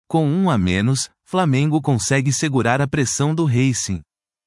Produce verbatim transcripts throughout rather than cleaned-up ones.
Com um a menos, Flamengo consegue segurar a pressão do Racing.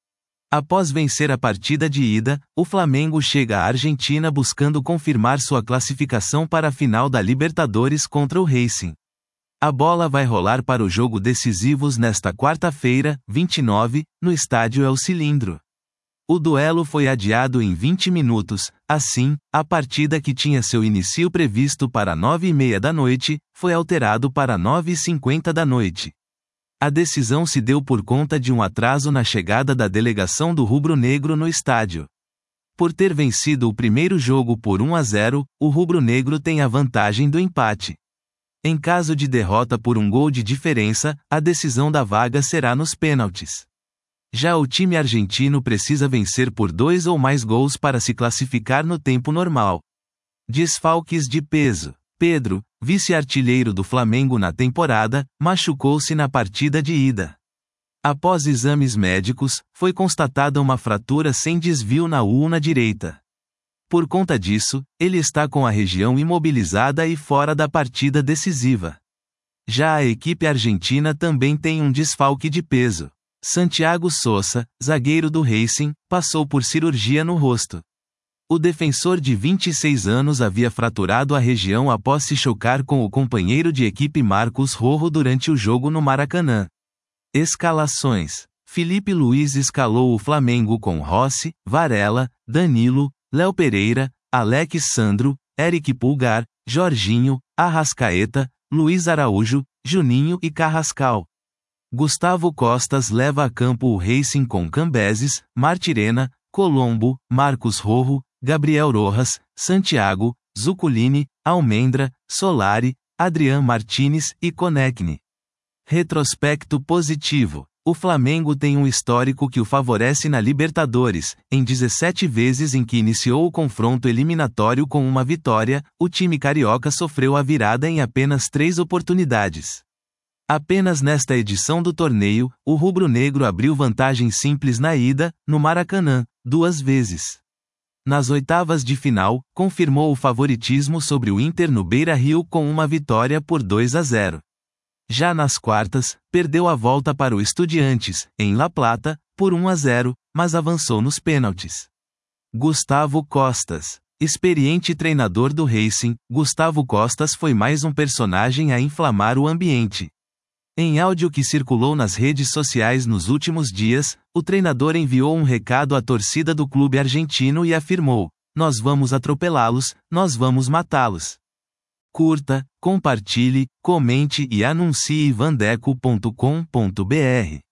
Após vencer a partida de ida, o Flamengo chega à Argentina buscando confirmar sua classificação para a final da Libertadores contra o Racing. A bola vai rolar para o jogo decisivo nesta quarta-feira, vinte e nove, no estádio El Cilindro. O duelo foi adiado em vinte minutos, assim, a partida que tinha seu início previsto para nove e meia da noite, foi alterado para nove e cinquenta da noite. A decisão se deu por conta de um atraso na chegada da delegação do rubro-negro no estádio. Por ter vencido o primeiro jogo por um a zero, o rubro-negro tem a vantagem do empate. Em caso de derrota por um gol de diferença, a decisão da vaga será nos pênaltis. Já o time argentino precisa vencer por dois ou mais gols para se classificar no tempo normal. Desfalques de peso. Pedro, vice-artilheiro do Flamengo na temporada, machucou-se na partida de ida. Após exames médicos, foi constatada uma fratura sem desvio na ulna direita. Por conta disso, ele está com a região imobilizada e fora da partida decisiva. Já a equipe argentina também tem um desfalque de peso. Santiago Sosa, zagueiro do Racing, passou por cirurgia no rosto. O defensor de vinte e seis anos havia fraturado a região após se chocar com o companheiro de equipe Marcos Rojo durante o jogo no Maracanã. Escalações: Felipe Luiz escalou o Flamengo com Rossi, Varela, Danilo, Léo Pereira, Alex Sandro, Eric Pulgar, Jorginho, Arrascaeta, Luiz Araújo, Juninho e Carrascal. Gustavo Costas leva a campo o Racing com Cambeses, Martirena, Colombo, Marcos Rojo, Gabriel Rojas, Santiago, Zuculini, Almendra, Solari, Adrian Martínez e Konechny. Retrospecto positivo. O Flamengo tem um histórico que o favorece na Libertadores. Em dezessete vezes em que iniciou o confronto eliminatório com uma vitória, o time carioca sofreu a virada em apenas três oportunidades. Apenas nesta edição do torneio, o rubro-negro abriu vantagem simples na ida, no Maracanã, duas vezes. Nas oitavas de final, confirmou o favoritismo sobre o Inter no Beira-Rio com uma vitória por dois a zero. Já nas quartas, perdeu a volta para o Estudiantes, em La Plata, por um a zero, mas avançou nos pênaltis. Gustavo Costas. Experiente treinador do Racing, Gustavo Costas foi mais um personagem a inflamar o ambiente. Em áudio que circulou nas redes sociais nos últimos dias, o treinador enviou um recado à torcida do clube argentino e afirmou: "Nós vamos atropelá-los, nós vamos matá-los." Curta, compartilhe, comente e anuncie vandeco ponto com ponto br.